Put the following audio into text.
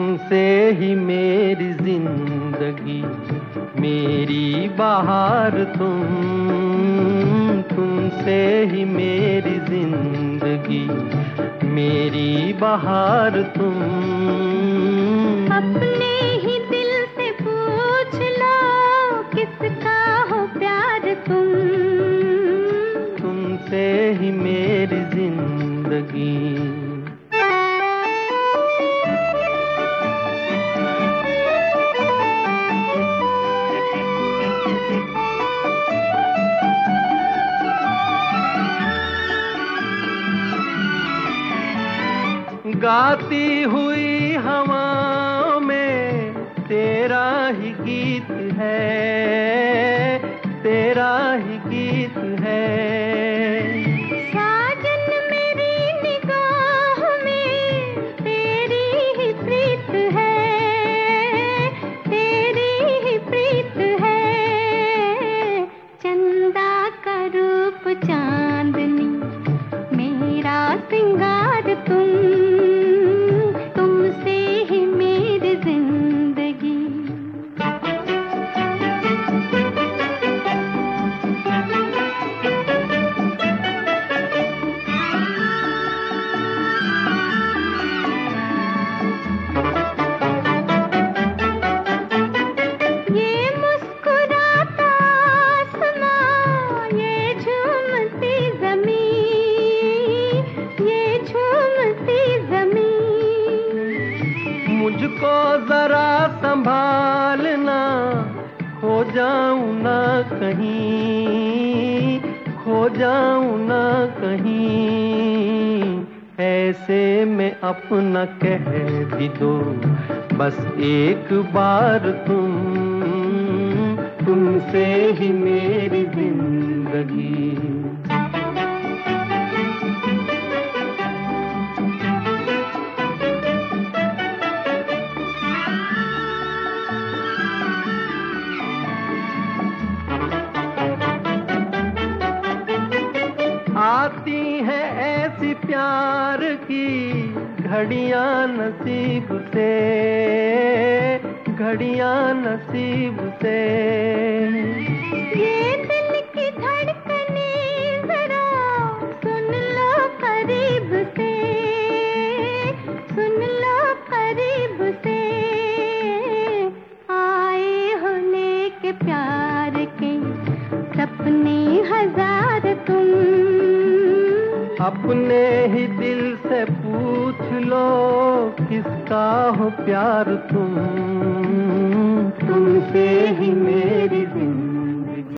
तुमसे ही मेरी जिंदगी, मेरी बहार तुमसे ही मेरी जिंदगी, मेरी बहार तुम। अपने ही दिल से पूछ लो किसका हो प्यार तुमसे ही मेरी जिंदगी। गाती हुई हवा में तेरा ही गीत है, तेरा ही गीत है। साजन मेरी निगाह में तेरी ही प्रीत है, तेरी ही प्रीत है। चंदा का रूप चांदनी मेरा सिंगार तुमसे ही मेरी जिंदगी। ये मुस्कुराता आसमां, ये झूमती ज़मीं, ये झूमती ज़मीं। मुझको जरा संभालना, खो जाऊं ना कहीं, खो जाऊं ना कहीं। ऐसे में अपना कह भी दो बस एक बार तुमसे ही मेरी जिंदगी। आती है ऐसी प्यार की घड़ियां नसीब से, घड़ियां नसीब से। ये दिल की धड़कने जरा सुन लो करीब से, सुन लो करीब से। आए हो लेके प्यार के सपने हजार अपने ही दिल से पूछ लो किसका हो प्यार तुमसे ही मेरी